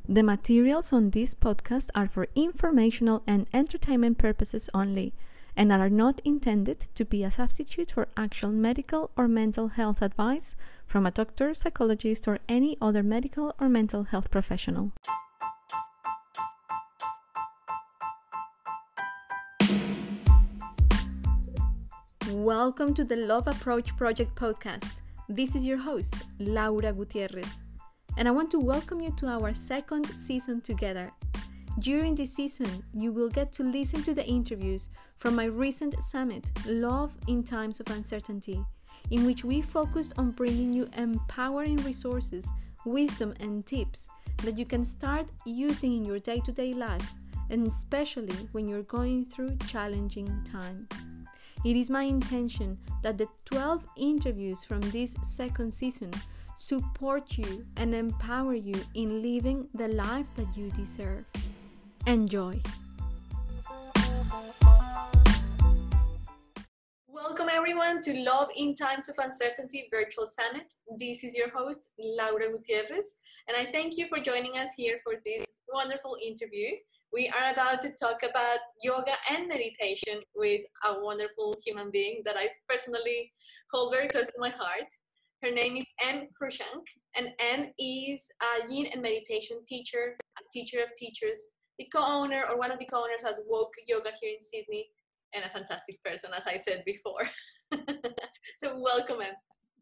The materials on this podcast are for informational and entertainment purposes only and are not intended to be a substitute for actual medical or mental health advice from a doctor, psychologist, or any other medical or mental health professional. Welcome to the Love Approach Project podcast. This is your host, Laura Gutierrez, and I want to welcome you to our second season together. During this season, you will get to listen to the interviews from my recent summit, Love in Times of Uncertainty, in which we focused on bringing you empowering resources, wisdom, and tips that you can start using in your day-to-day life, and especially when you're going through challenging times. It is my intention that the 12 interviews from this second season support you and empower you in living the life that you deserve. Enjoy! Welcome everyone to Love in Times of Uncertainty Virtual Summit. This is your host, Laura Gutierrez, and I thank you for joining us here for this wonderful interview. We are about to talk about yoga and meditation with a wonderful human being that I personally hold very close to my heart. Her name is M. Krushank, and M is a yin and meditation teacher, a teacher of teachers, the co-owner or one of the co-owners at Woke Yoga here in Sydney, and a fantastic person, as I said before. So welcome, M.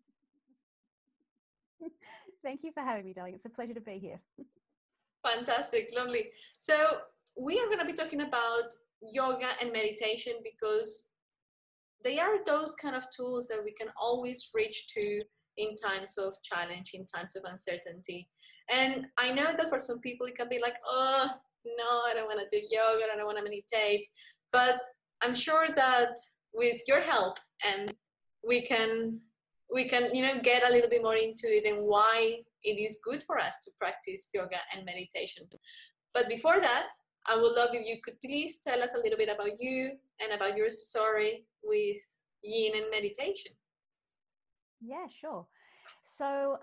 Thank you for having me, darling. It's a pleasure to be here. Fantastic, lovely. So we are going to be talking about yoga and meditation because they are those kind of tools that we can always reach to in times of challenge, in times of uncertainty. And I know that for some people it can be like, oh, no, I don't want to do yoga, I don't want to meditate. But I'm sure that with your help, and we can get a little bit more into it and why it is good for us to practice yoga and meditation. But before that, I would love if you could please tell us a little bit about you and about your story with yin and meditation. Yeah, sure. So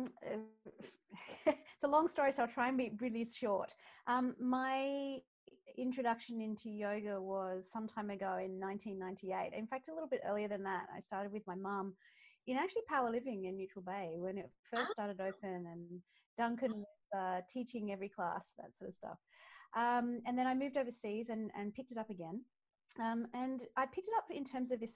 it's a long story, so I'll try and be really short. My introduction into yoga was some time ago in 1998. In fact, a little bit earlier than that. I started with my mum in actually powerlifting in Neutral Bay when it first started open, and Duncan was teaching every class, that sort of stuff. And then I moved overseas and picked it up again. And I picked it up in terms of this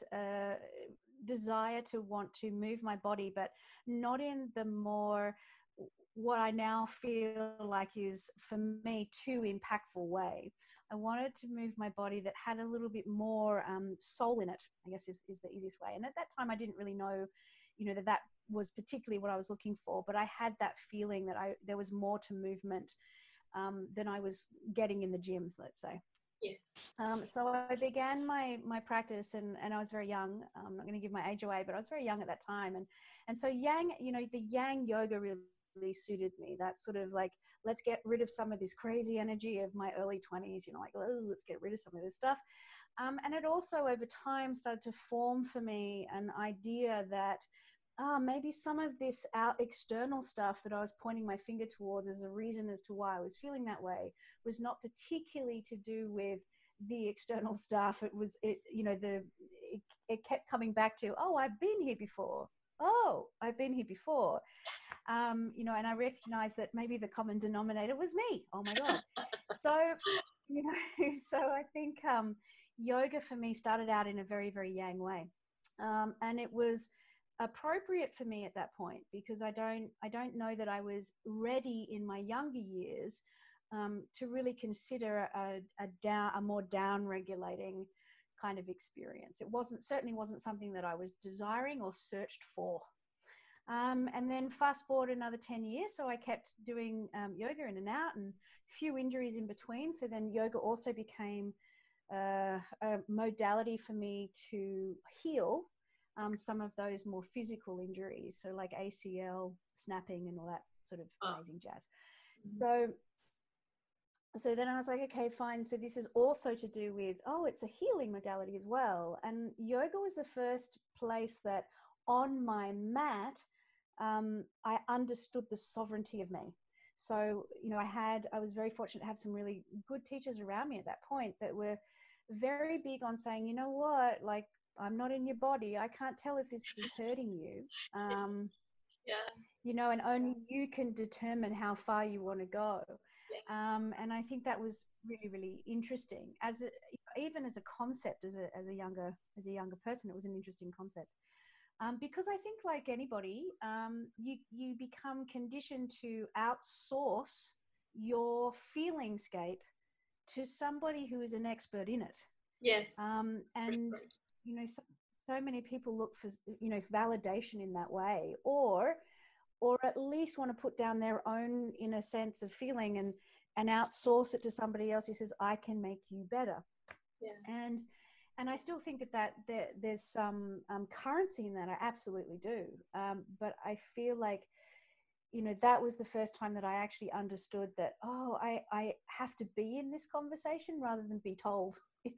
desire to want to move my body, but not in the more what I now feel like is, for me, too impactful way. I wanted to move my body that had a little bit more soul in it, I guess is the easiest way. And at that time, I didn't really know, that was particularly what I was looking for, but I had that feeling that there was more to movement than I was getting in the gyms, let's say. Yes. So I began my practice, and I was very young. I'm not going to give my age away, but I was very young at that time. And so the yang yoga really suited me. That sort of like, let's get rid of some of this crazy energy of my early 20s, like, oh, let's get rid of some of this stuff. And it also over time started to form for me an idea that maybe some of this external stuff that I was pointing my finger towards as a reason as to why I was feeling that way was not particularly to do with the external stuff. It kept coming back to, oh, I've been here before. Oh, I've been here before. And I recognized that maybe the common denominator was me. Oh my God. So I think yoga for me started out in a very, very yang way. And it was appropriate for me at that point because I don't know that I was ready in my younger years to really consider a more down regulating kind of experience. It certainly wasn't something that I was desiring or searched for. And then fast forward another 10 years, so I kept doing yoga in and out, and a few injuries in between. So then yoga also became a modality for me to heal some of those more physical injuries, so like ACL snapping and all that sort of amazing jazz. So then I was like, okay, fine. So this is also to do with, it's a healing modality as well. And yoga was the first place that on my mat, I understood the sovereignty of me. So, I was very fortunate to have some really good teachers around me at that point that were very big on saying, you know what, like, I'm not in your body. I can't tell if this is hurting you. Yeah. And only you can determine how far you want to go. Yeah. And I think that was really, really interesting. Even as a concept, as a younger person, it was an interesting concept. Because I think, like anybody, you become conditioned to outsource your feelingscape to somebody who is an expert in it. Yes. And so many people look for validation in that way, or at least want to put down their own inner sense of feeling and outsource it to somebody else who says, I can make you better. Yeah. And I still think that there's some currency in that. I absolutely do. But I feel like, that was the first time that I actually understood that, I have to be in this conversation rather than be told.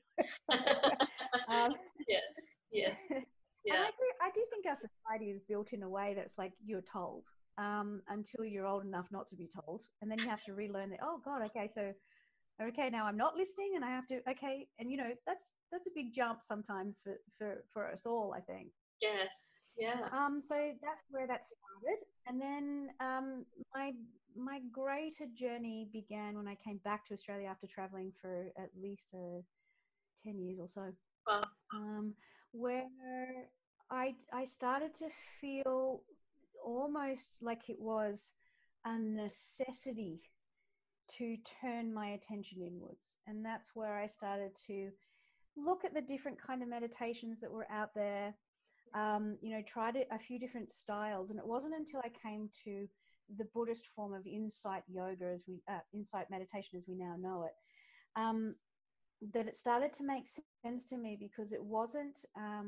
Yes. Yes. Yeah. And I do think our society is built in a way that's like, you're told until you're old enough not to be told. And then you have to relearn that, oh God, okay, now I'm not listening and I have to, okay. And that's a big jump sometimes for us all, I think. Yes. Yeah. So that's where that started. And then my greater journey began when I came back to Australia after traveling for at least 10 years or so. Wow. Where I started to feel almost like it was a necessity to turn my attention inwards. And that's where I started to look at the different kind of meditations that were out there, tried a few different styles. And it wasn't until I came to the Buddhist form of insight yoga, insight meditation as we now know it, that it started to make sense to me, because it wasn't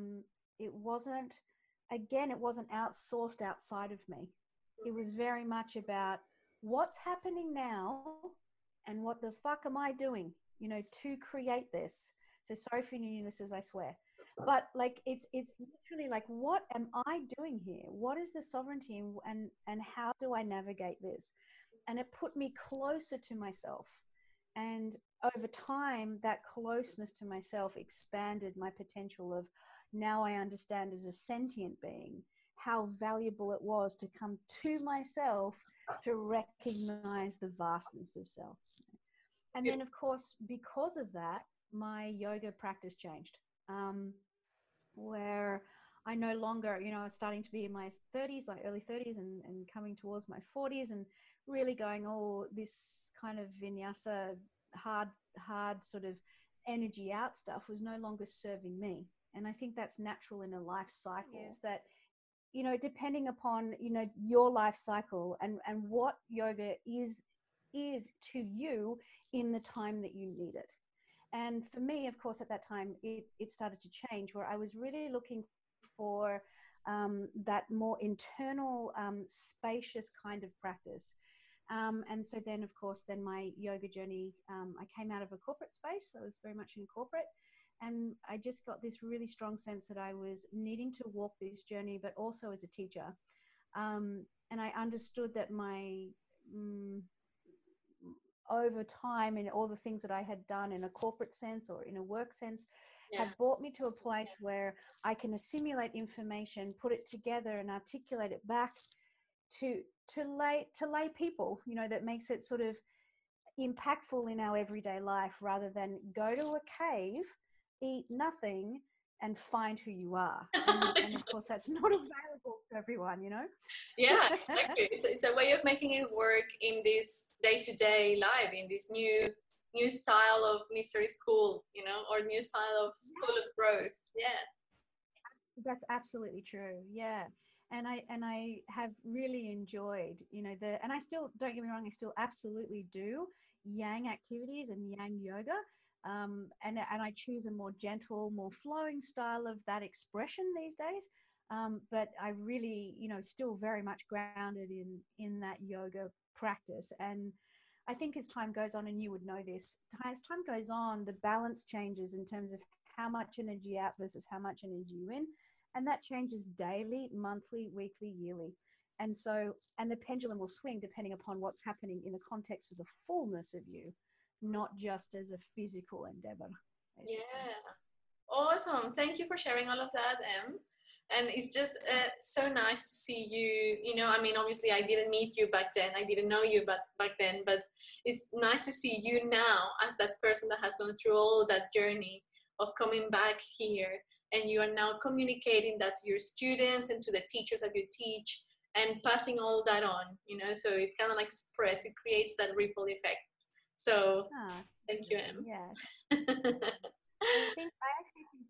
outsourced outside of me. It was very much about what's happening now and what the fuck am I doing, to create this. So sorry for new listeners, I swear. But like, it's literally like, what am I doing here? What is the sovereignty, and how do I navigate this? And it put me closer to myself. And over time, that closeness to myself expanded my potential of, now I understand as a sentient being how valuable it was to come to myself to recognize the vastness of self. And then, of course, because of that, my yoga practice changed, where I no longer, I was starting to be in my 30s, like early 30s, and coming towards my 40s, and really going, this kind of vinyasa, hard sort of energy out stuff was no longer serving me. And I think that's natural in a life cycle, is that, depending upon, your life cycle and what yoga is to you in the time that you need it. And for me, of course, at that time, it started to change, where I was really looking for that more internal, spacious kind of practice. And so then, of course, my yoga journey, I came out of a corporate space. I was very much in corporate. And I just got this really strong sense that I was needing to walk this journey, but also as a teacher. And I understood that over time, and all the things that I had done in a corporate sense or in a work sense, had brought me to a place where I can assimilate information, put it together, and articulate it back to lay people, that makes it sort of impactful in our everyday life, rather than go to a cave, eat nothing, and find who you are. And of course, that's not available to everyone, Yeah, exactly. It's a way of making it work in this day-to-day life, in this new style of mystery school, or new style of school of growth. Yeah. That's absolutely true. Yeah. And I have really enjoyed, and I still, don't get me wrong, I still absolutely do yang activities and yang yoga. And I choose a more gentle, more flowing style of that expression these days. But I really, still very much grounded in that yoga practice. And I think as time goes on, and you would know this, as time goes on, the balance changes in terms of how much energy out versus how much energy you in. And that changes daily, monthly, weekly, yearly. And so, and the pendulum will swing depending upon what's happening in the context of the fullness of you, not just as a physical endeavor. Basically. Yeah. Awesome. Thank you for sharing all of that, Em. And it's just so nice to see you. You know, I mean, obviously, I didn't meet you back then. I didn't know you back then, but it's nice to see you now as that person that has gone through all that journey of coming back here. And you are now communicating that to your students and to the teachers that you teach and passing all that on, you know, so it kind of like spreads, it creates that ripple effect. So thank you, Em. Yeah. I actually think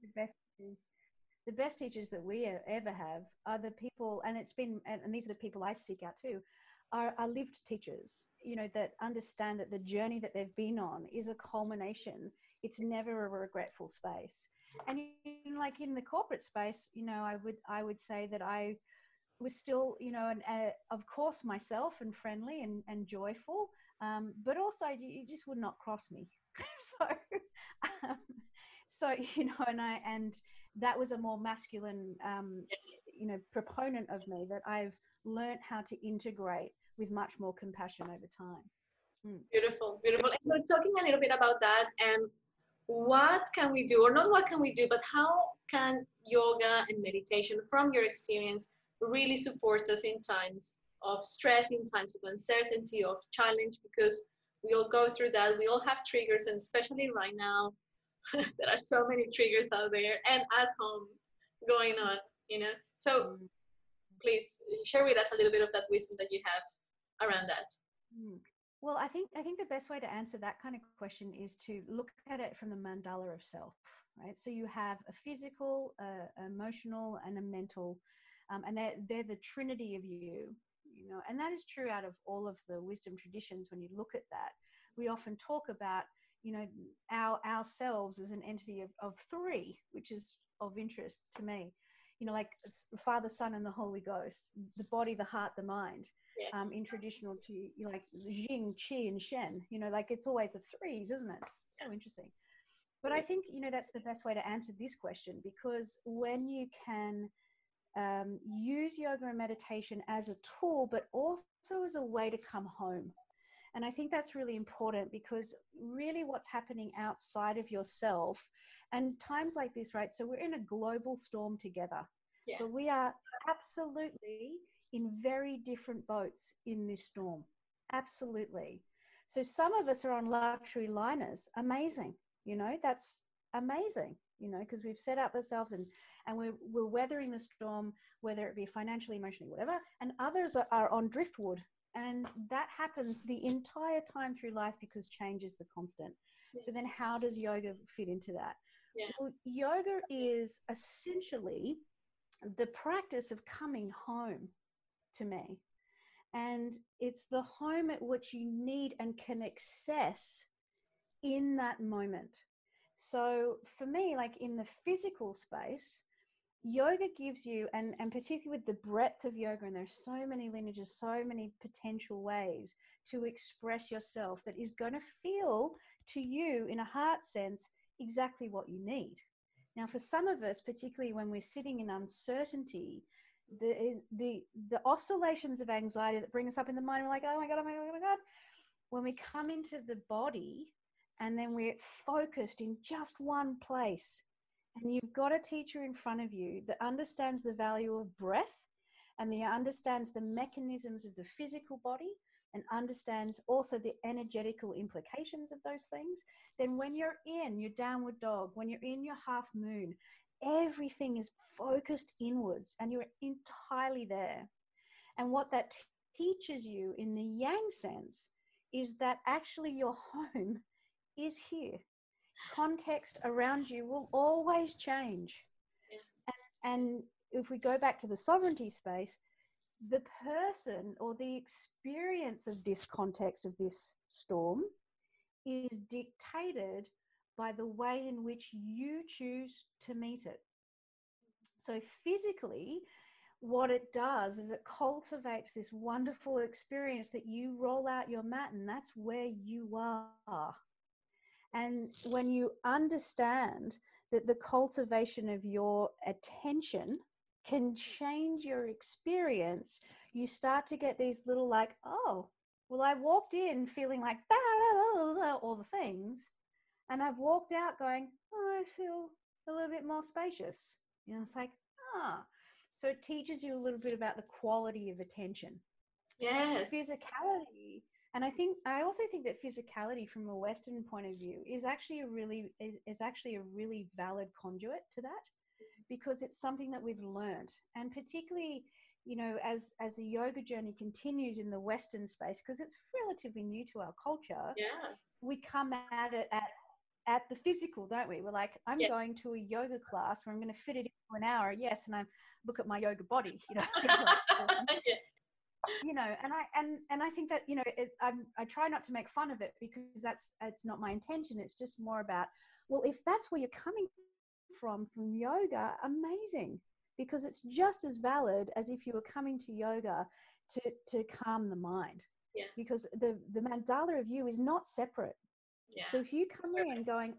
the best teachers that we ever have are the people, and these are the people I seek out too, are lived teachers, you know, that understand that the journey that they've been on is a culmination. It's never a regretful space. And like in the corporate space, you know, I would say that I was still, you know, of course myself and friendly and joyful, but also you just would not cross me. So, um, so you know, and that was a more masculine, you know, proponent of me that I've learned how to integrate with much more compassion over time. Beautiful, beautiful. And we're talking a little bit about that. And what can we do, or not what can we do, but how can yoga and meditation, from your experience, really support us in times of stress, in times of uncertainty, of challenge? Because we all go through that. We all have triggers, and especially right now, there are so many triggers out there and at home going on, you know. So please share with us a little bit of that wisdom that you have around that. Well, I think the best way to answer that kind of question is to look at it from the mandala of self, right? So you have a physical, emotional, and a mental, and they're the trinity of you, you know, and that is true out of all of the wisdom traditions. When you look at that, we often talk about, you know, ourselves as an entity of three, which is of interest to me. You know, like Father, Son, and the Holy Ghost, the body, the heart, the mind. Yes. In traditional, to, you know, like Jing, Qi, and Shen, you know, like it's always the threes, isn't it? It's so interesting. But I think, you know, that's the best way to answer this question, because when you can use yoga and meditation as a tool, but also as a way to come home. And I think that's really important, because really what's happening outside of yourself, and times like this, right? So we're in a global storm together, but we are absolutely in very different boats in this storm. Absolutely. So some of us are on luxury liners. Amazing. You know, that's amazing, you know, because we've set up ourselves and we're weathering the storm, whether it be financially, emotionally, whatever. And others are on driftwood. And that happens the entire time through life, because change is the constant. So then how does yoga fit into that? Well, yoga is essentially the practice of coming home, to me. And it's the home at which you need and can access in that moment. So for me, like in the physical space, yoga gives you, and particularly with the breadth of yoga, and there's so many lineages, so many potential ways to express yourself, that is going to feel to you in a heart sense exactly what you need. Now, for some of us, particularly when we're sitting in uncertainty, the oscillations of anxiety that bring us up in the mind, we're like, oh my God, oh my God, oh my God. When we come into the body and then we're focused in just one place, and you've got a teacher in front of you that understands the value of breath, and that understands the mechanisms of the physical body, and understands also the energetical implications of those things, then when you're in your downward dog, when you're in your half moon, everything is focused inwards and you're entirely there. And what that teaches you in the yang sense is that actually your home is here. Context around you will always change. And if we go back to the sovereignty space, the person or the experience of this context, of this storm, is dictated by the way in which you choose to meet it. So physically, what it does is it cultivates this wonderful experience that you roll out your mat, and that's where you are. And when you understand that the cultivation of your attention can change your experience, you start to get these little like, oh, well, I walked in feeling like all the things, and I've walked out going, oh, I feel a little bit more spacious. You know, it's like, ah. So it teaches you a little bit about the quality of attention. Yes. Physicality. And I also think that physicality from a Western point of view is actually a really valid conduit to that, because it's something that we've learned. And particularly, you know, as the yoga journey continues in the Western space, because it's relatively new to our culture, Yeah. we come at it at the physical, don't we? We're like, I'm going to a yoga class where I'm going to fit it into an hour. Yes. And I look at my yoga body, you know, like, awesome. Yeah. You know, and I think that, you know, I try not to make fun of it, because it's not my intention. It's just more about, well, if that's where you're coming from yoga, amazing, because it's just as valid as if you were coming to yoga to calm the mind. Yeah. Because the mandala of you is not separate. Yeah. So if you come in going,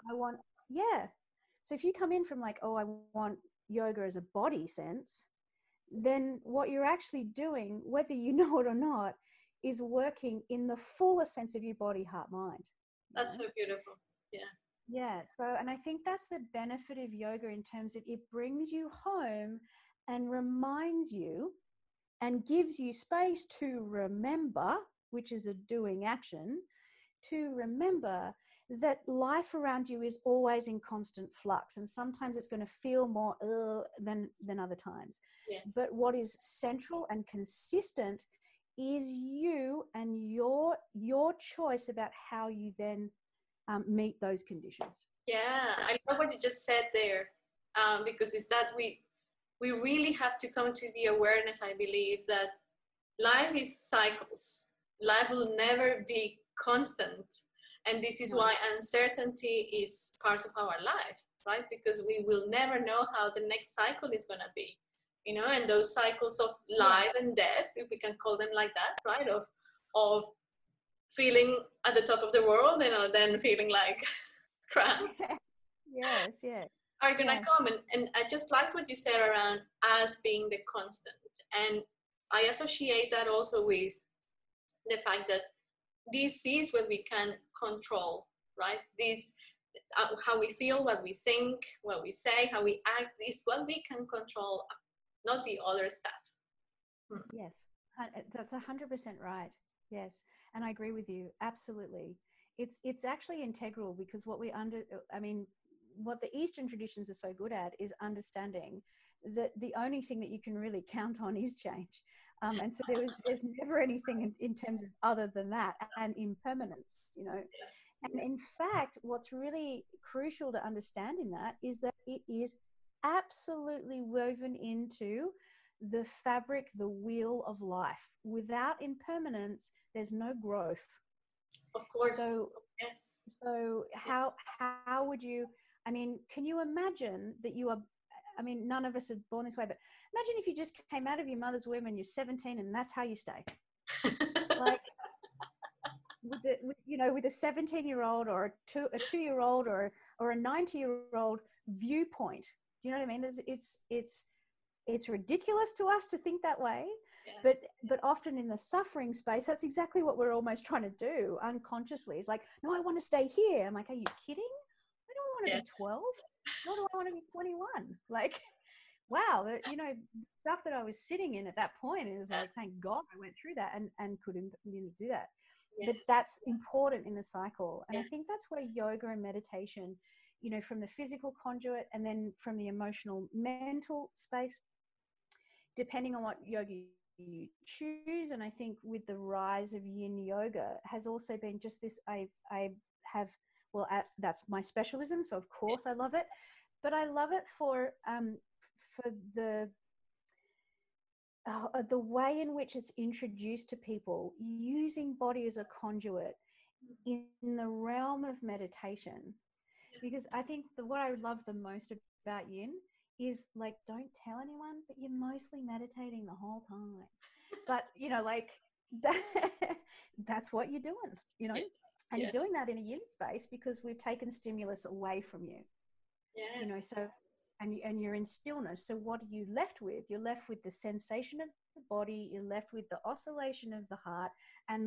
so if you come in from like, oh, I want yoga as a body sense, then what you're actually doing, whether you know it or not, is working in the fullest sense of your body, heart, mind. That's so beautiful. Yeah. Yeah. So, and I think that's the benefit of yoga, in terms of it brings you home and reminds you and gives you space to remember, which is a doing action, to remember that life around you is always in constant flux, and sometimes it's going to feel more than other times. Yes. But what is central and consistent is you and your choice about how you then meet those conditions. Yeah, I love what you just said there, because it's that we really have to come to the awareness, I believe, that life is cycles. Life will never be constant. And this is why uncertainty is part of our life, right? Because we will never know how the next cycle is going to be, you know, and those cycles of life and death, if we can call them like that, right? Of feeling at the top of the world, you know, then feeling like crap. Yes. Are going to come. And I just liked what you said around us being the constant. And I associate that also with the fact that this is what we can control, right? This, how we feel, what we think, what we say, how we act, is what we can control, not the other stuff. Yes, that's 100% right. Yes, and I agree with you, absolutely. It's actually integral, because what the Eastern traditions are so good at is understanding that the only thing that you can really count on is change. And so there's never anything in terms of other than that, and impermanence, you know. Yes. And in fact, what's really crucial to understand in that is that it is absolutely woven into the fabric, the wheel of life. Without impermanence, there's no growth. Of course. So, yes. So how would you, I mean, can you imagine that you are, I mean, none of us are born this way, but imagine if you just came out of your mother's womb and you're 17 and that's how you stay. Like, with a 17-year-old or a 2-year-old or a 90-year-old viewpoint. Do you know what I mean? It's ridiculous to us to think that way. Yeah. But often in the suffering space, that's exactly what we're almost trying to do unconsciously. It's like, no, I want to stay here. I'm like, are you kidding? I don't want to be 12. Nor do I want to be 21. Like, wow, stuff that I was sitting in at that point is like, thank God I went through that and couldn't do that. Yeah. But that's important in the cycle. And I think that's where yoga and meditation, you know, from the physical conduit and then from the emotional, mental space, depending on what yoga you choose. And I think with the rise of yin yoga has also been just this, that's my specialism. So of course I love it, but I love it for the way in which it's introduced to people, using body as a conduit in the realm of meditation. Because I think what I love the most about yin is, like, don't tell anyone, but you're mostly meditating the whole time. But, you know, like, that's what you're doing, you know. And you're doing that in a yin space because we've taken stimulus away from you. Yes. You know, so and you're in stillness. So what are you left with? You're left with the sensation of the body, you're left with the oscillation of the heart and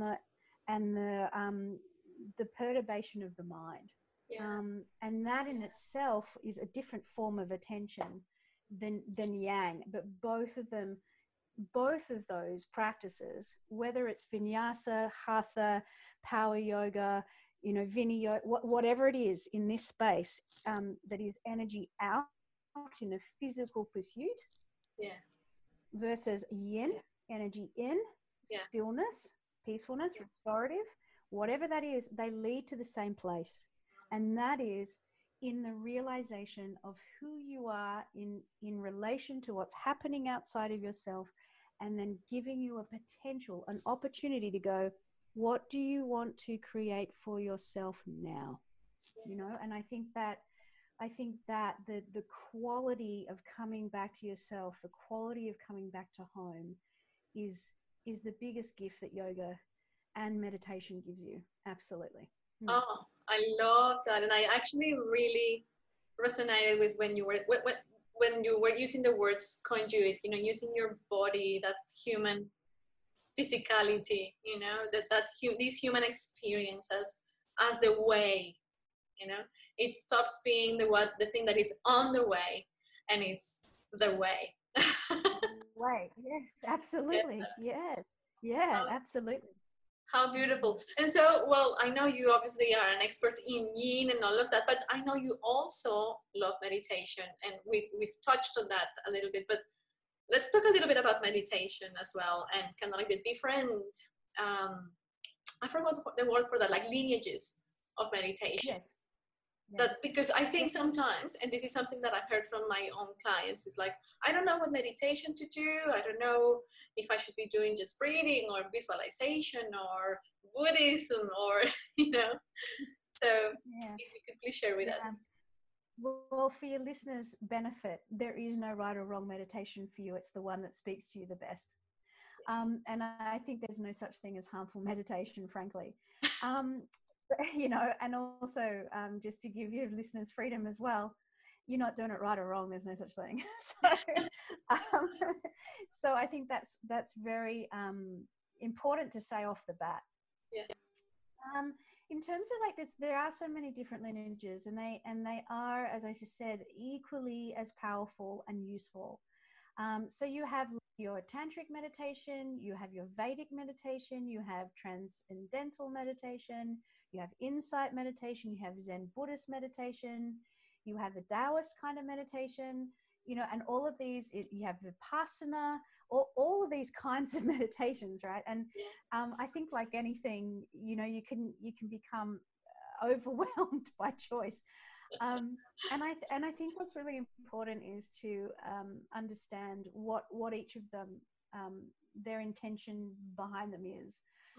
the perturbation of the mind. Yeah. And that in itself is a different form of attention than yang. But both of those practices, whether it's vinyasa, hatha, power yoga, vinyasa, whatever it is in this space, that is energy out in a physical pursuit, Yeah. versus yin, energy in, stillness, peacefulness, restorative, whatever that is, they lead to the same place. And that is in the realization of who you are in relation to what's happening outside of yourself, and then giving you a potential, an opportunity to go, what do you want to create for yourself now? And I think that the quality of coming back to yourself, the quality of coming back to home is the biggest gift that yoga and meditation gives you. Absolutely. Oh, I love that. And I actually really resonated with when you were using the words conduit, using your body, that human physicality, this human experience as the way, it stops being the thing that is on the way, and it's the way. Way. Yes, absolutely. Yes. Yeah, absolutely. How beautiful. And so, well, I know you obviously are an expert in yin and all of that, but I know you also love meditation, and we've touched on that a little bit, but let's talk a little bit about meditation as well, and kind of like the different, I forgot the word for that, like lineages of meditation. Yes. That, because I think sometimes, and this is something that I've heard from my own clients, is like, I don't know what meditation to do. I don't know if I should be doing just breathing or visualization or Buddhism or, So if you could please share with us. Well, for your listeners' benefit, there is no right or wrong meditation for you. It's the one that speaks to you the best. And I think there's no such thing as harmful meditation, frankly. And also just to give your listeners freedom as well, you're not doing it right or wrong. There's no such thing. So I think that's very important to say off the bat. Yeah. In terms of like this, there are so many different lineages, and they are, as I just said, equally as powerful and useful. So you have your tantric meditation, you have your Vedic meditation, you have transcendental meditation, you have insight meditation, you have Zen Buddhist meditation, you have the Taoist kind of meditation, and all of these, you have Vipassana, all of these kinds of meditations, right? And I think like anything, you can become overwhelmed by choice. And I think what's really important is to understand what each of them, their intention behind them is.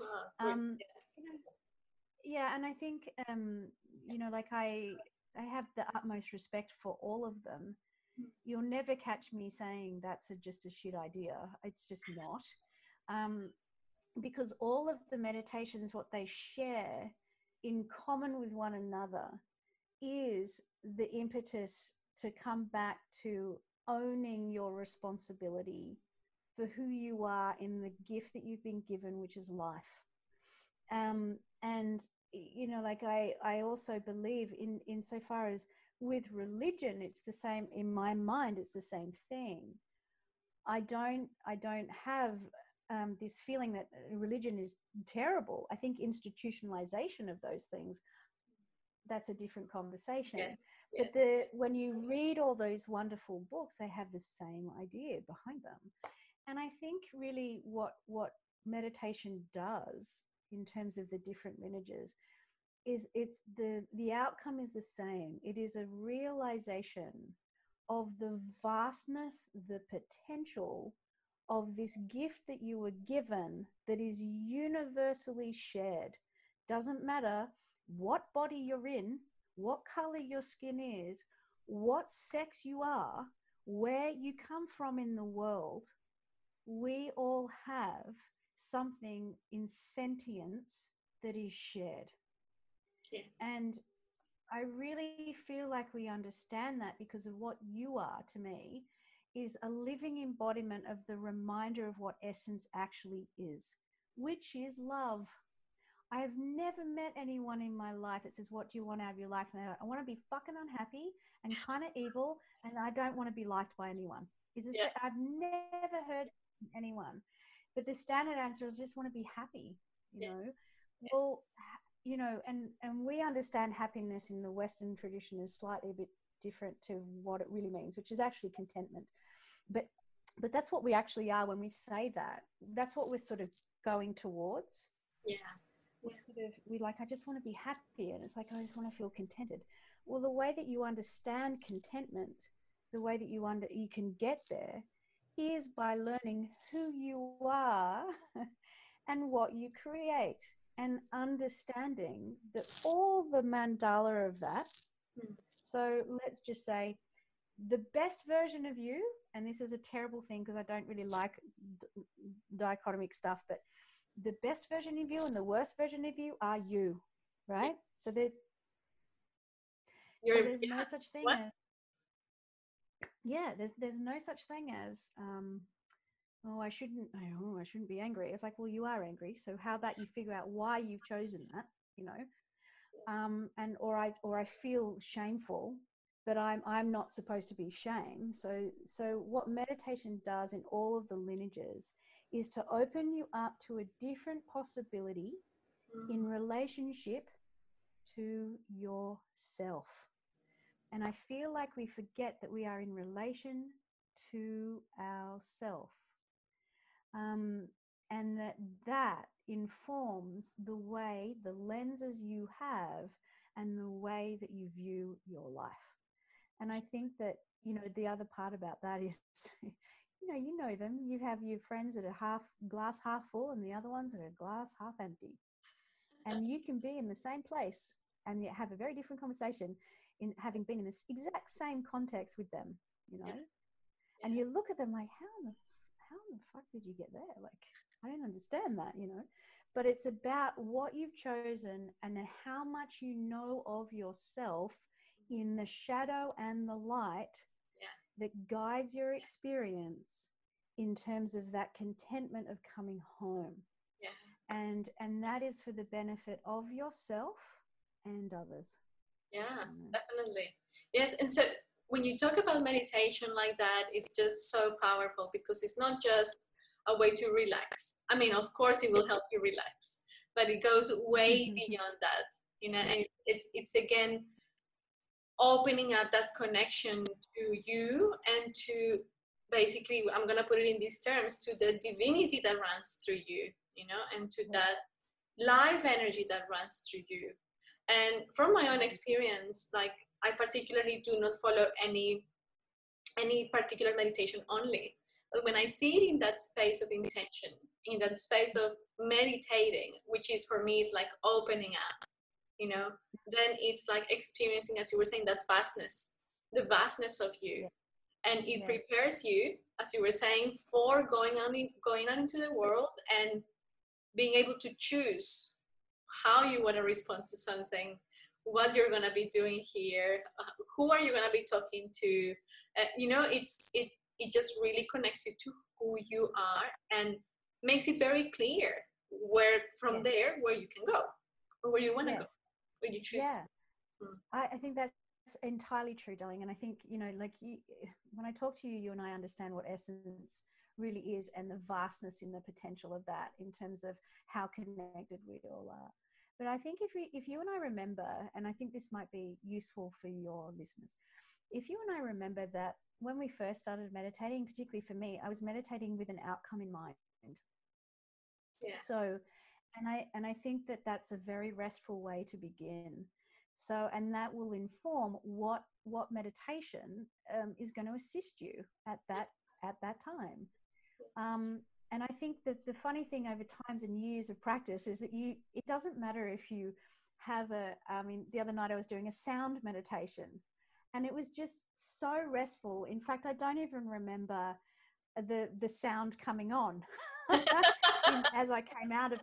Yeah, and I think like I have the utmost respect for all of them. You'll never catch me saying that's just a shit idea. It's just not, because all of the meditations, what they share in common with one another is the impetus to come back to owning your responsibility for who you are in the gift that you've been given, which is life. And like I also believe in so far as with religion, it's the same. In my mind, it's the same thing. I don't have this feeling that religion is terrible. I think institutionalization of those things, that's a different conversation. Yes. But when you read all those wonderful books, they have the same idea behind them. And I think really what meditation does in terms of the different lineages is the outcome is the same. It is a realization of the vastness, the potential of this gift that you were given that is universally shared. Doesn't matter what body you're in, what color your skin is, what sex you are, where you come from in the world, we all have something in sentience that is shared. Yes. And I really feel like we understand that because of what you are to me is a living embodiment of the reminder of what essence actually is, which is love. I've never met anyone in my life that says, what do you want out of your life? And they're like, I want to be fucking unhappy and kind of evil, and I don't want to be liked by anyone. I've never heard anyone. But the standard answer is just want to be happy, you know. Well, you know, and we understand happiness in the Western tradition is slightly a bit different to what it really means, which is actually contentment. But that's what we actually are when we say that. That's what we're sort of going towards. Yeah. We like, I just want to be happy, and it's like, I just want to feel contented. Well, the way that you understand contentment, the way that you can get there, is by learning who you are and what you create, and understanding that all the mandala of that. So let's just say the best version of you, and this is a terrible thing because I don't really like dichotomic stuff, but the best version of you and the worst version of you are you, right? So there's no such thing as there's no such thing as I shouldn't be angry. It's like, well, you are angry, so how about you figure out why you've chosen that, you know? And or I feel shameful, but I'm not supposed to be shamed. So what meditation does in all of the lineages is to open you up to a different possibility in relationship to yourself. And I feel like we forget that we are in relation to ourself. And that informs the way, the lenses you have, and the way that you view your life. And I think that, you know, the other part about that is, you know them. You have your friends that are glass half full, and the other ones that are glass half empty. And you can be in the same place and yet have a very different conversation in having been in this exact same context with them, you know. And you look at them like, how the fuck did you get there? Like, I don't understand that, you know. But it's about what you've chosen and how much you know of yourself in the shadow and the light that guides your experience in terms of that contentment of coming home. And that is for the benefit of yourself and others. Definitely. Yes. And so when you talk about meditation like that, it's just so powerful, because it's not just a way to relax. I mean, of course it will help you relax, but it goes way beyond that, you know. And it's again opening up that connection to you and to, basically, I'm going to put it in these terms, to the divinity that runs through you, you know, and to that life energy that runs through you. And from my own experience, like, I particularly do not follow any particular meditation only. But when I see it in that space of intention, in that space of meditating, which is for me is like opening up, you know, then it's like experiencing, as you were saying, that vastness, the vastness of you. And it prepares you, as you were saying, for going out into the world and being able to choose how you want to respond to something, what you're going to be doing here, who are you going to be talking to. You know, it just really connects you to who you are and makes it very clear where from there where you can go, or where you want to go, where you choose. I think that's entirely true, darling. And I think, you know, like, when I talk to you, you and I understand what essence really is, and the vastness in the potential of that in terms of how connected we all are. But I think if you and I remember, and I think this might be useful for your listeners, if you and I remember that when we first started meditating, particularly for me, I was meditating with an outcome in mind. So, and I think that that's a very restful way to begin. So, and that will inform what meditation is going to assist you at that time. And I think that the funny thing over times and years of practice is that it doesn't matter if you have the other night I was doing a sound meditation, and it was just so restful. In fact, I don't even remember the sound coming on as I came out of it.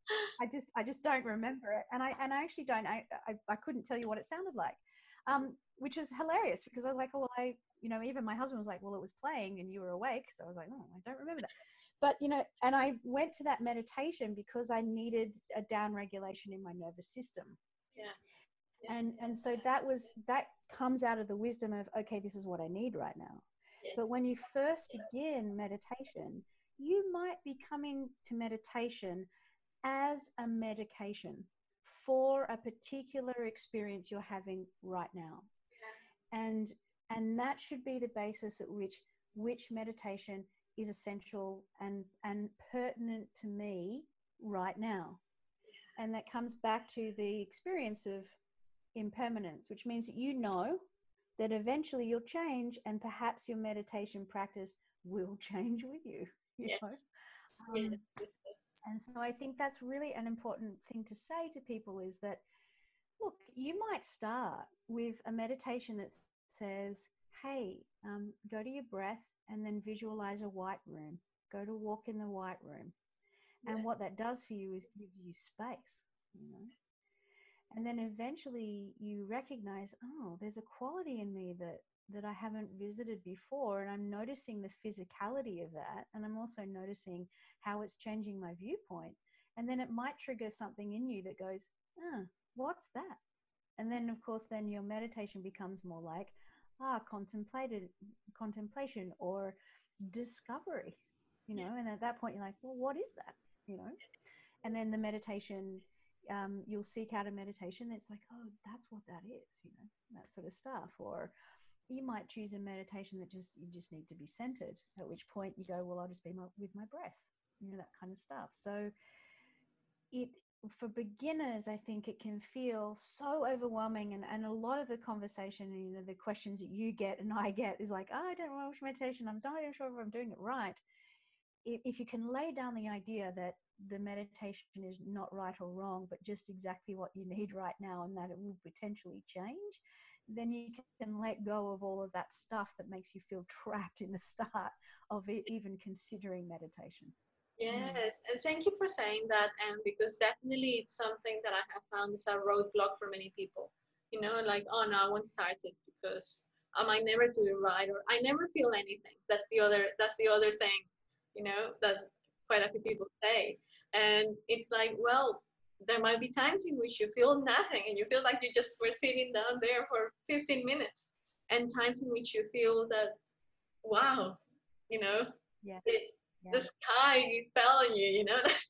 I just don't remember it, and I actually don't. I couldn't tell you what it sounded like, which was hilarious because I was like, oh, even my husband was like, well, it was playing and you were awake, so I was like, oh, I don't remember that. But and I went to that meditation because I needed a down regulation in my nervous system. Yeah. And so that comes out of the wisdom of, okay, this is what I need right now. Yes. But when you first begin meditation, you might be coming to meditation as a medication for a particular experience you're having right now. Yeah. And that should be the basis at which meditation is essential and pertinent to me right now. Yeah. And that comes back to the experience of impermanence, which means that that eventually you'll change, and perhaps your meditation practice will change with you. Yes. Yes. And so I think that's really an important thing to say to people is that, look, you might start with a meditation that says, hey, go to your breath and then visualize a white room. Go to walk in the white room. Yeah. And what that does for you is give you space, And then eventually you recognize, oh, there's a quality in me that I haven't visited before. And I'm noticing the physicality of that. And I'm also noticing how it's changing my viewpoint. And then it might trigger something in you that goes, what's that? And then, of course, then your meditation becomes more like, contemplation or discovery, and at that point you're like, well, what is that? And then the meditation, you'll seek out a meditation that's like, oh, that's what that is, that sort of stuff. Or you might choose a meditation that you just need to be centered, at which point you go, well, I'll just be with my breath, that kind of stuff. So for beginners, I think it can feel so overwhelming, and a lot of the conversation, the questions that you get and I get is like, I don't know which meditation, I'm not even sure if I'm doing it right. If you can lay down the idea that the meditation is not right or wrong, but just exactly what you need right now, and that it will potentially change, then you can let go of all of that stuff that makes you feel trapped in the start of even considering meditation. Yes, and thank you for saying that, and because definitely it's something that I have found is a roadblock for many people. Like, oh no, I won't start it because I might never do it right, or I never feel anything. That's the other thing, that quite a few people say. And it's like, well, there might be times in which you feel nothing and you feel like you just were sitting down there for 15 minutes, and times in which you feel that, wow, yeah. The sky fell on you,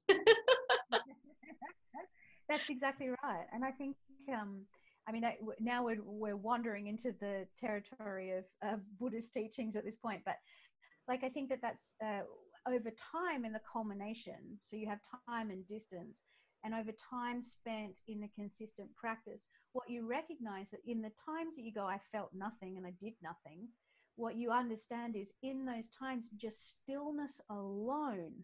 That's exactly right. And I think, now we're wandering into the territory of Buddhist teachings at this point, but like, I think that's over time in the culmination. So you have time and distance, and over time spent in a consistent practice, what you recognize that in the times that you go, I felt nothing and I did nothing, what you understand is in those times, just stillness alone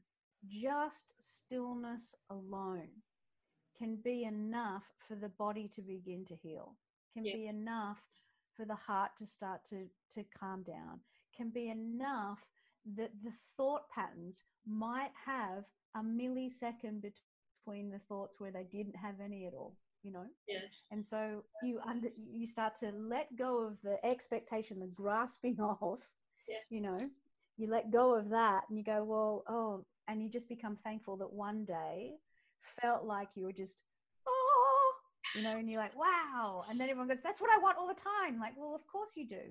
can be enough for the body to begin to heal, can be enough for the heart to start to calm down, can be enough that the thought patterns might have a millisecond between the thoughts where they didn't have any at all. Yes. And so you start to let go of the expectation, the grasping of, you let go of that, and you go, well, oh, and you just become thankful that one day felt like you were just, oh, and you're like, wow. And then everyone goes, that's what I want all the time. Like, well, of course you do.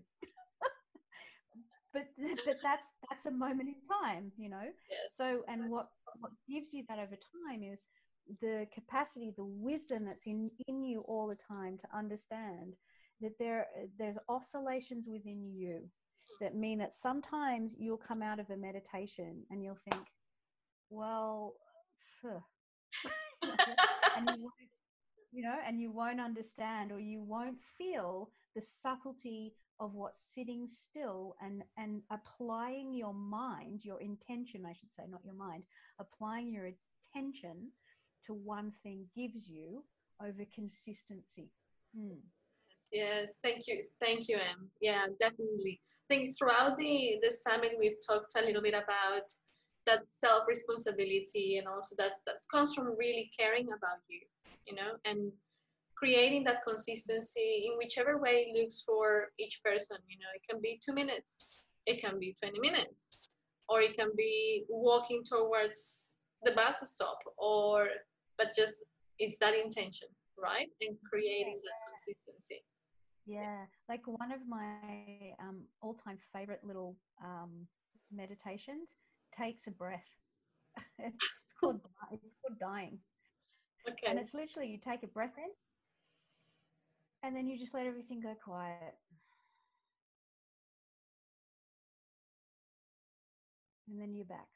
but that's a moment in time, Yes. So, and what gives you that over time is the capacity, the wisdom that's in you all the time to understand that there's oscillations within you that mean that sometimes you'll come out of a meditation and you'll think, well, and you won't understand, or you won't feel the subtlety of what's sitting still and applying your mind, your intention, I should say, not your mind, applying your attention to one thing gives you over consistency. Yes, thank you, Em. Yeah, definitely. I think throughout the summit we've talked a little bit about that self-responsibility, and also that comes from really caring about you, you know, and creating that consistency in whichever way it looks for each person. You know, it can be 2 minutes, it can be 20 minutes, or it can be walking towards the bus stop, or but just it's that intention, right? And creating that consistency. Yeah, like one of my all-time favorite little meditations takes a breath. It's called dying, and Okay. it's literally you take a breath in, and then you just let everything go quiet, and then you're back,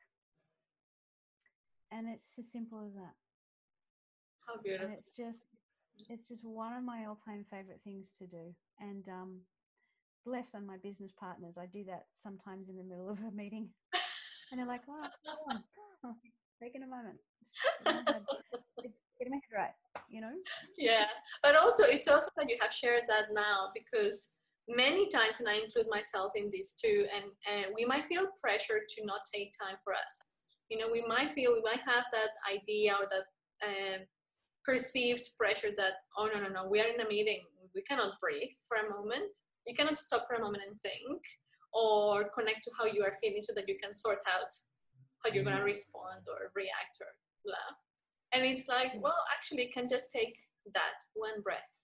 and it's as simple as that. How And beautiful. it's just one of my all-time favorite things to do. And bless them, my business partners, I do that sometimes in the middle of a meeting, and they're like, "Oh, come on, oh, taking a moment, get my head right," you know. Yeah, but also it's also that you have shared that now, because many times, and I include myself in this too, and we might feel pressure to not take time for us. You know, we might have that idea, or that perceived pressure that, oh, no, no, no, we are in a meeting, we cannot breathe for a moment, you cannot stop for a moment and think, or connect to how you are feeling, so that you can sort out how you're going to respond or react, or blah. And it's like, well, actually, it can just take that one breath.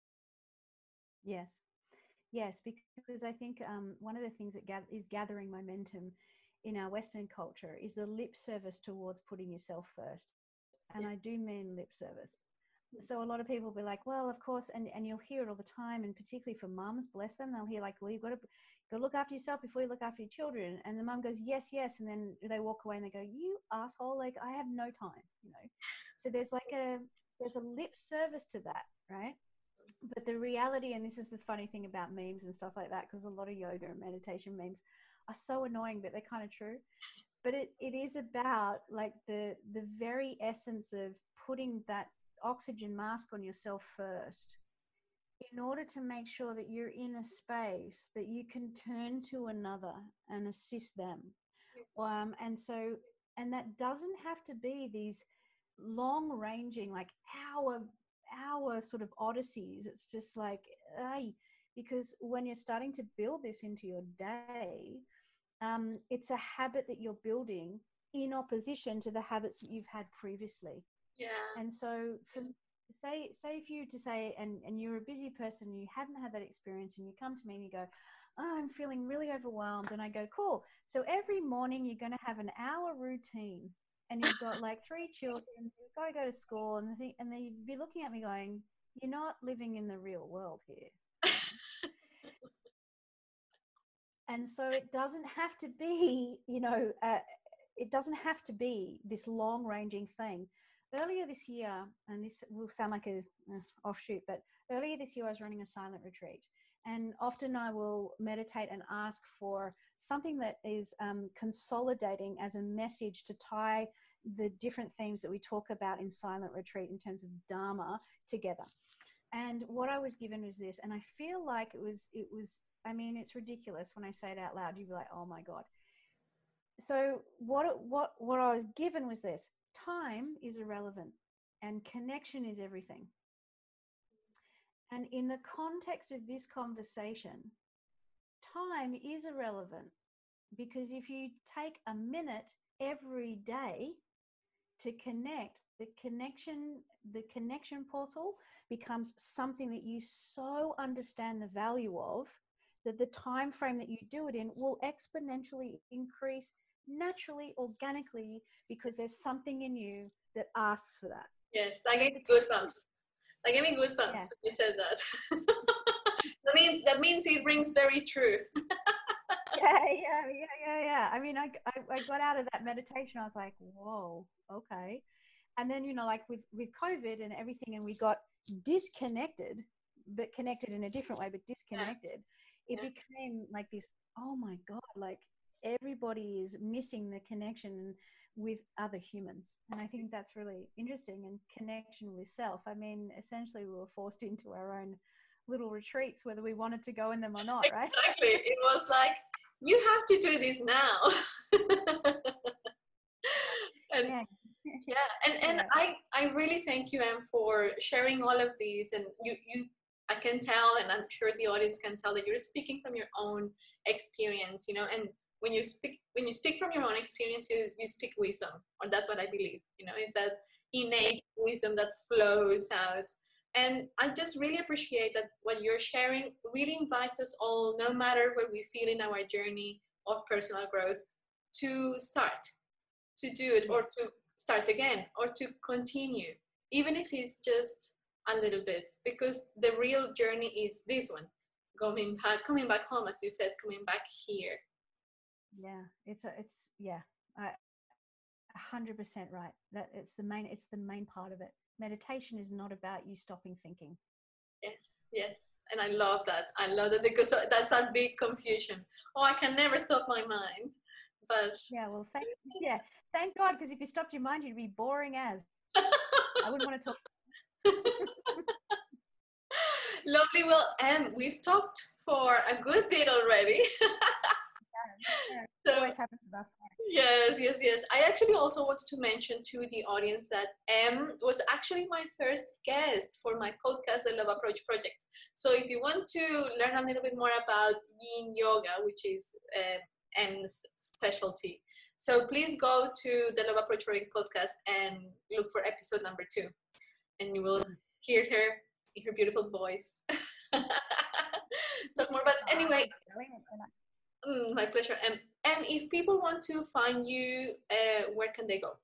Yes, yes, because I think one of the things that is gathering momentum in our Western culture is the lip service towards putting yourself first. And Yeah. I do mean lip service. So a lot of people will be like, well, of course, and you'll hear it all the time, and particularly for mums, bless them, they'll hear like, well, you've got to go look after yourself before you look after your children. And the mum goes, yes, yes. And then they walk away and they go, you asshole, like I have no time, you know? So there's a lip service to that, right? But the reality, and this is the funny thing about memes and stuff like that, because a lot of yoga and meditation memes are so annoying, but they're kind of true. But it is about like the very essence of putting that oxygen mask on yourself first, in order to make sure that you're in a space that you can turn to another and assist them. And so, and that doesn't have to be these long ranging, like hour sort of odysseys. It's just like, hey, because when you're starting to build this into your day, it's a habit that you're building in opposition to the habits that you've had previously. Yeah. And so for say if you to say and you're a busy person, you hadn't had that experience, and you come to me and you go, oh, I'm feeling really overwhelmed, and I go, cool, so every morning you're going to have an hour routine, and you've got like 3 children, you've got to go to school, and and then you'd be looking at me going, you're not living in the real world here. And so it doesn't have to be, it doesn't have to be this long ranging thing. Earlier this year, and this will sound like a offshoot, but earlier this year I was running a silent retreat. And often I will meditate and ask for something that is consolidating as a message to tie the different themes that we talk about in silent retreat in terms of Dharma together. And what I was given was this, and I feel like it was, I mean, it's ridiculous when I say it out loud. You'd be like, oh my God. So what I was given was this: time is irrelevant and connection is everything. And in the context of this conversation, time is irrelevant, because if you take a minute every day to connect, the connection portal becomes something that you so understand the value of, that the time frame that you do it in will exponentially increase naturally, organically, because there's something in you that asks for that. Yes, that gave me goosebumps. That gave me goosebumps. Yeah. You said that. that means it rings very true. Yeah. I mean, I got out of that meditation. I was like, whoa, okay. And then, like with COVID and everything, and we got disconnected, but connected in a different way, but disconnected. Yeah. It became like this, oh my God, like everybody is missing the connection with other humans. And I think that's really interesting. And connection with self. I mean, essentially we were forced into our own little retreats, whether we wanted to go in them or not, right? Exactly. It was like, you have to do this now. And and I really thank you, Em, for sharing all of these. And you I can tell, and I'm sure the audience can tell, that you're speaking from your own experience, you know. And when you speak from your own experience, you speak wisdom, or that's what I believe, you know, is that innate wisdom that flows out. And I just really appreciate that what you're sharing really invites us all, no matter where we feel in our journey of personal growth, to start, to do it, or to start again, or to continue, even if it's just a little bit, because the real journey is this one, coming back home, as you said, coming back here. Yeah, it's 100% right. That it's the main part of it. Meditation is not about you stopping thinking. Yes, and I love that because that's a big confusion. Oh, I can never stop my mind. But thank God, because if you stopped your mind, you'd be boring as. I wouldn't want to talk. Lovely. Well, we've talked for a good bit already. So, always happens with us. Yes. I actually also wanted to mention to the audience that Em was actually my first guest for my podcast, The Love Approach Project. So if you want to learn a little bit more about Yin Yoga, which is Em's specialty, so please go to the Love Approach Project podcast and look for episode number 2, and you will hear her in her beautiful voice talk more. But anyway, my pleasure. And if people want to find you, where can they go?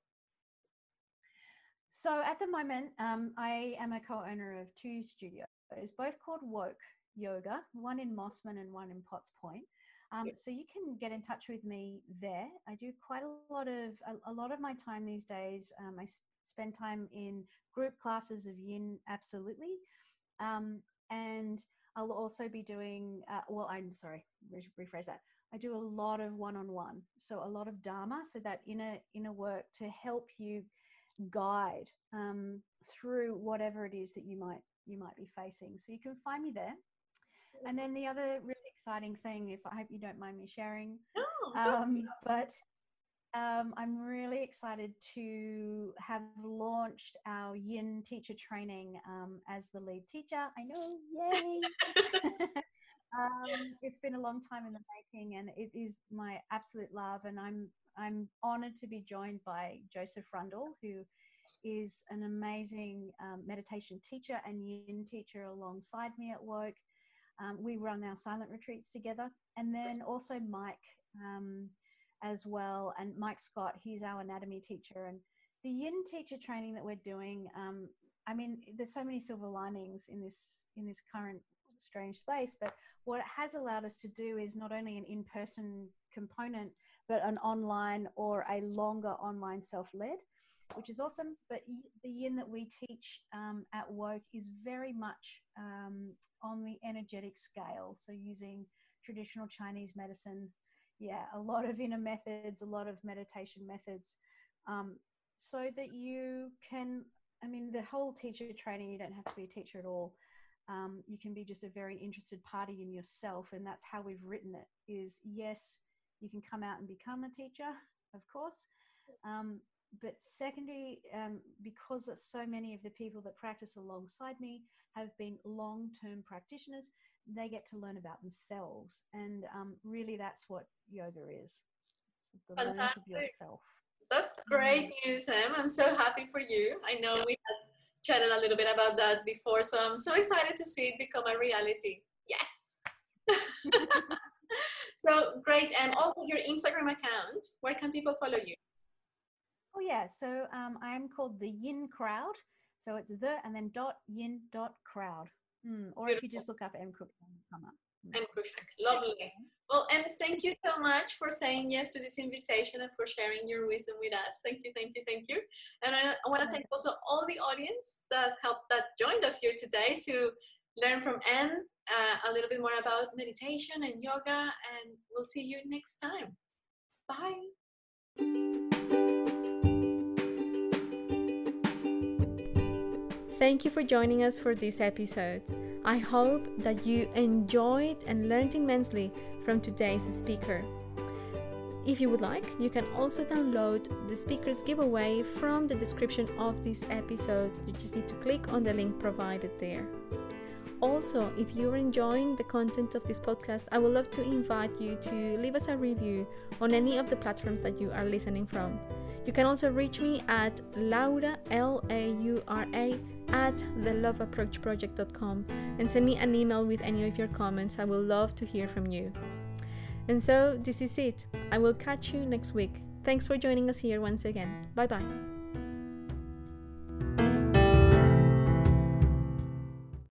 So at the moment, I am a co-owner of 2 studios, both called Woke Yoga, one in Mossman and one in Potts Point. So you can get in touch with me there. I do quite a lot of my time these days. I spend time in group classes of Yin, absolutely. And I'll also be doing, rephrase that. I do a lot of one-on-one, so a lot of Dharma, so that inner work to help you guide through whatever it is that you might be facing. So you can find me there. And then the other really exciting thing, I hope you don't mind me sharing, but I'm really excited to have launched our Yin teacher training as the lead teacher. I know, yay! It's been a long time in the making, and it is my absolute love. And I'm honored to be joined by Joseph Rundle, who is an amazing meditation teacher and Yin teacher alongside me at Woke. We run our silent retreats together, and then also Mike as well, and Mike Scott. He's our anatomy teacher. And the Yin teacher training that we're doing, I mean, there's so many silver linings in this current strange space, but what it has allowed us to do is not only an in-person component, but an online or a longer online self-led, which is awesome. But the Yin that we teach at Woke is very much on the energetic scale, so using traditional Chinese medicine, a lot of inner methods, a lot of meditation methods, so that you can, I mean, the whole teacher training, you don't have to be a teacher at all. You can be just a very interested party in yourself, and that's how we've written it, is yes, you can come out and become a teacher, of course, but secondary, because so many of the people that practice alongside me have been long-term practitioners, they get to learn about themselves, and really that's what yoga is. It's the learning of yourself. That's great news, Em. I'm so happy for you. I know we had chatted a little bit about that before, so I'm so excited to see it become a reality. Yes. So great. And also your Instagram account, where can people follow you? Oh yeah, so I'm called the Yin Crowd, so it's the and then .yin.crowd, or Beautiful. If you just look up Em Cruikshank, come up. Em Cruikshank, lovely. Well, Em, thank you so much for saying yes to this invitation and for sharing your wisdom with us. Thank you. And I want to thank also all the audience that joined us here today to learn from Em a little bit more about meditation and yoga, and we'll see you next time. Bye. Thank you for joining us for this episode. I hope that you enjoyed and learned immensely from today's speaker. If you would like, you can also download the speakers giveaway from the description of this episode. You just need to click on the link provided there. Also, if you're enjoying the content of this podcast, I would love to invite you to leave us a review on any of the platforms that you are listening from. You can also reach me at Laura, Laura, at theloveapproachproject.com and send me an email with any of your comments. I would love to hear from you. And so this is it. I will catch you next week. Thanks for joining us here once again. Bye bye.